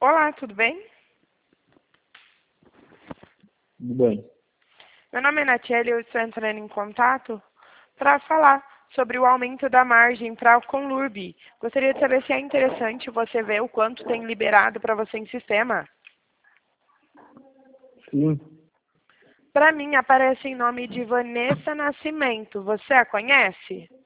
Olá, tudo bem? Tudo bem. Meu nome é Natiele e eu estou entrando em contato para falar sobre o aumento da margem para o Conlurb. Gostaria de saber se é interessante você ver o quanto tem liberado para você em sistema. Sim, Para mim, aparece em nome de Vanessa Nascimento. Você a conhece?